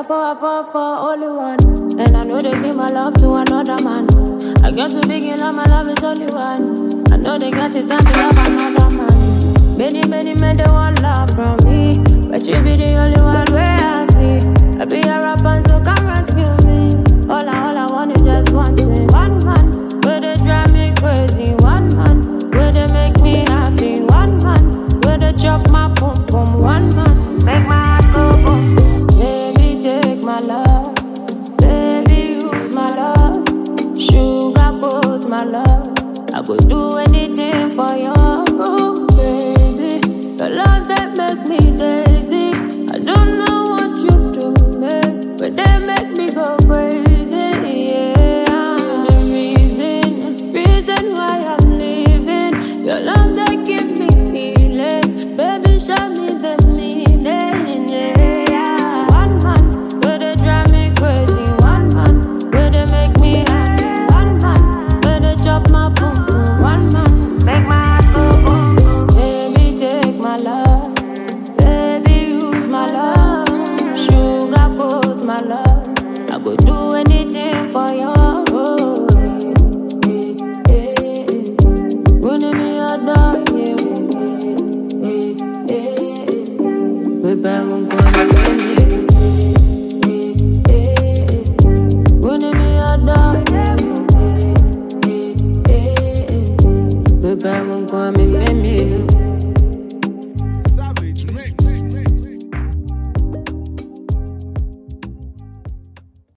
I fall for only one. And I know they give my love to another man. I got to begin love, my love is only one. I know they got it time to love another man. Many men they want love from me, but you be the only one where I see. I be a rapper, so come rescue me. All I want is just one thing. One man, where they drive me crazy. One man, where they make me happy. One man, where they chop my pum pum. One man, make my heart go boom boom. Baby, take my love. Baby, use my love. Sugarcoat my love. I could do anything for you, baby. The love that make me daisy. I don't know what you do, man, but they make me go crazy, yeah. You're the reason why I'm living. Your love that give me healing, baby, show me the meaning, yeah. One man, where they drive me crazy. One man, where they make me happy. One man, where they chop my boom boom. One man, make my heart go boom boom. Baby, take my love. Baby, use my love. Sugarcoat my love. I could do anything for you.